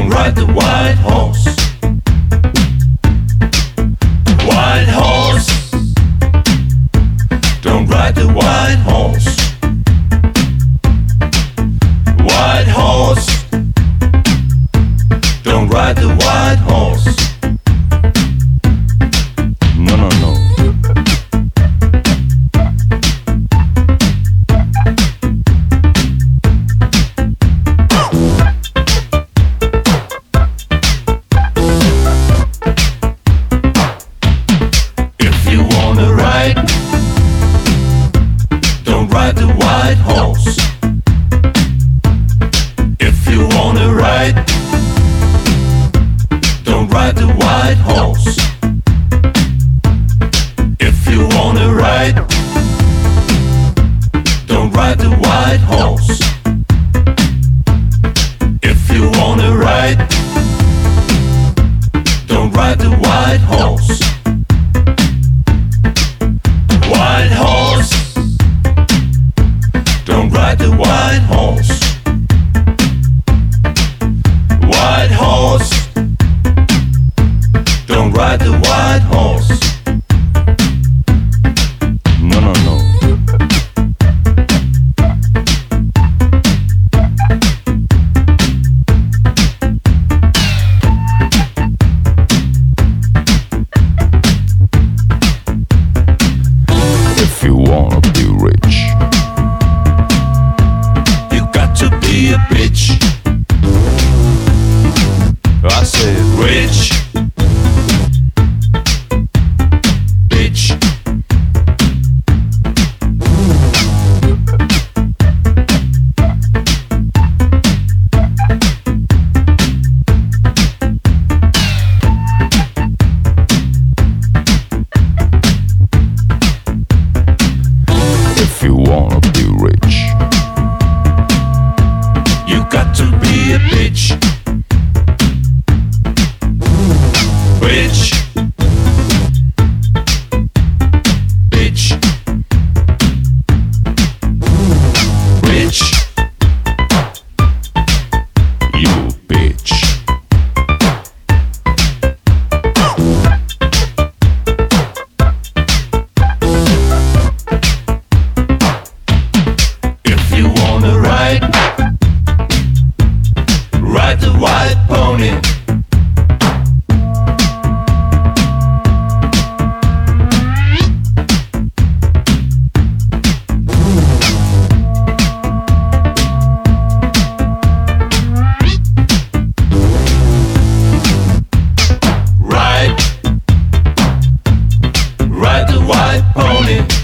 Don't ride the white horse. White horse. Don't ride the white horse. White horse. Don't ride the white horse. No, no, no. If you wanna ride, don't ride the white horse. If you wanna ride, don't ride the white horse. If you wanna ride, don't ride the white horse. If you wanna ride, don't ride the white horse. White horse. Don't ride the white horse. White horse. Don't ride the white horse. No, no, no. If you wanna be rich, you got to be a bitch. I said rich. Bitch. If you wanna be rich, you got to be a bitch. Rich. Bitch. Rich. You bitch. If you wanna ride, ride the white pony. Ride the white pony.